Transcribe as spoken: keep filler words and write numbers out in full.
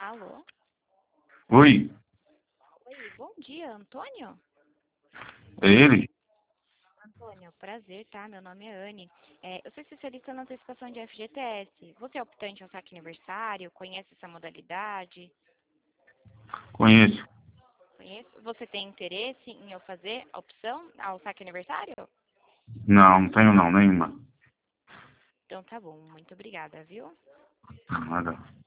Alô? Oi, Oi, bom dia, Antônio? é ele? Antônio, prazer, tá? Meu nome é Anne. É, eu sou especialista na antecipação de F G T S. Você é optante ao saque aniversário? Conhece essa modalidade? Conheço. Conhece? Você tem interesse em eu fazer a opção ao saque aniversário? Não, não tenho não, nenhuma. Então tá bom, muito obrigada, viu? Nada.